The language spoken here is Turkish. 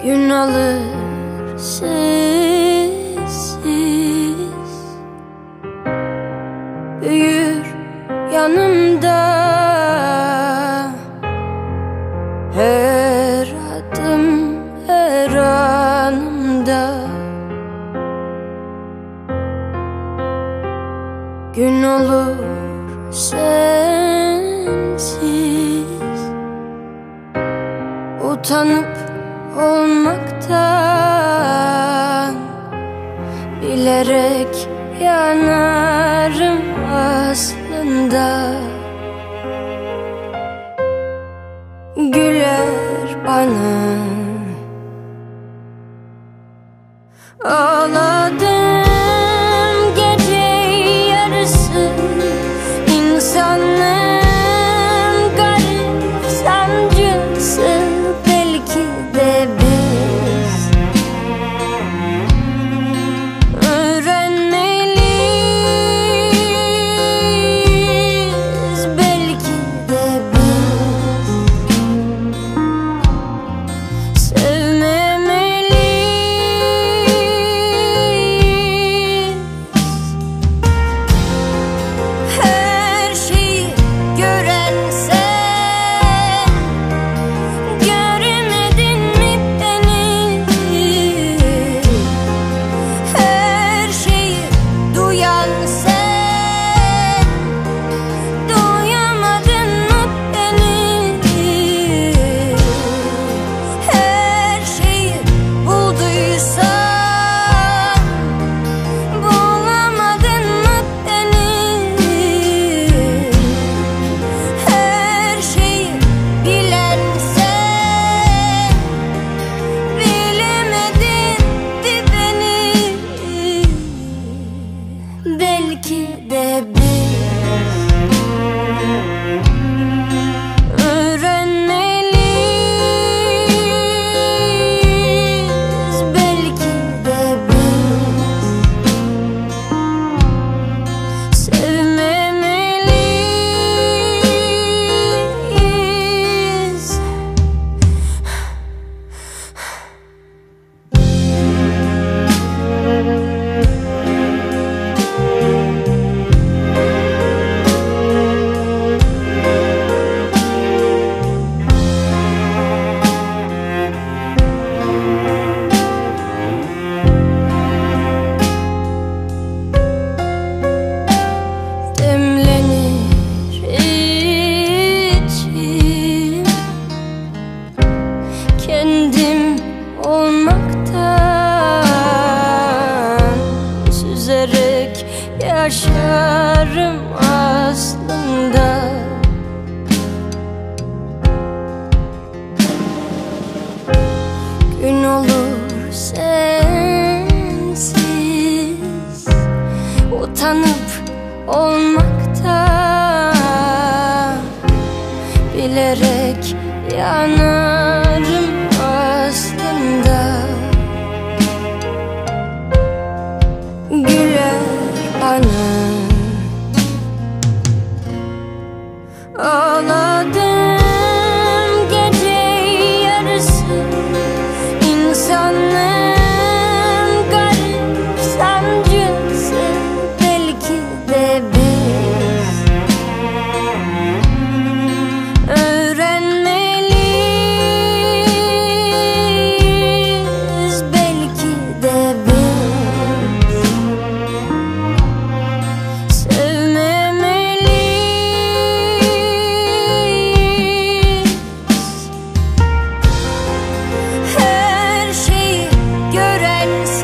Gün alır sessiz, büyür yanımda. Her adım, her anımda. Gün olur sensiz, utanıp olmaktan bilerek yanarım aslında. Güler bana ağladım gece yarısı. İnsanlığın garip sancısı. Belki de biz öğrenmeliyiz. Belki de biz sevmemeliyiz. Her şeyi gören sen, göremedin mi beni? Her şeyi duyan sen, duyamadın mı beni? Her şeyi bulduysan, bulamadın mı beni? Her şeyi bilen sen, bilemedin mi beni? Belki de biz öğrenmeliyiz. Belki de biz sevmemeliyiz. Demlenir içim, kendim olmaktan süzerek yaşarım aslında. Gün olur sensiz, utanıp olmaktan bilerek yanarım aslında. Güler bana ağladım gece yarısı. İnsanlığın garip sancısı. Belki de biz öğrenmeliyiz. Belki de biz sevmemeliyiz. Her şeyi gören